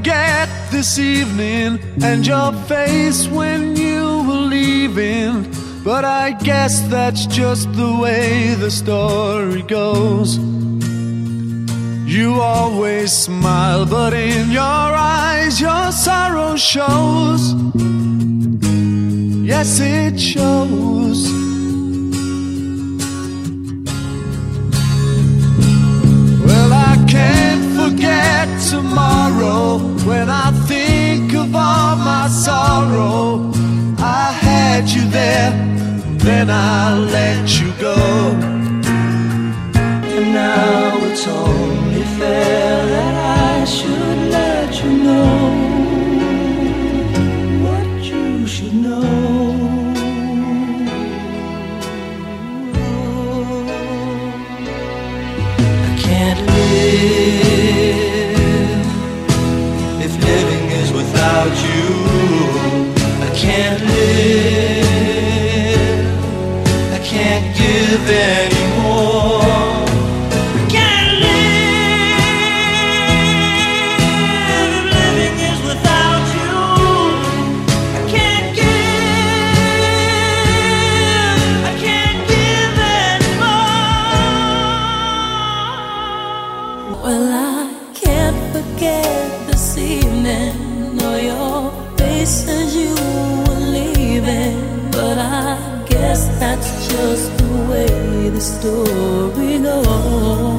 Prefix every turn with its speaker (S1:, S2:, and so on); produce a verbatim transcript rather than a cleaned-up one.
S1: forget this evening and your face when you were leaving, but I guess that's just the way the story goes. You always smile, but in your eyes your sorrow shows. Yes, it shows. Well, I can't forget tomorrow when I think of all my sorrow. I had you there, then I let you go. And now it's only fair that I should let you know what you should know. I can't live if living is without you. I can't live, I can't give anymore.
S2: That's just the way the story goes.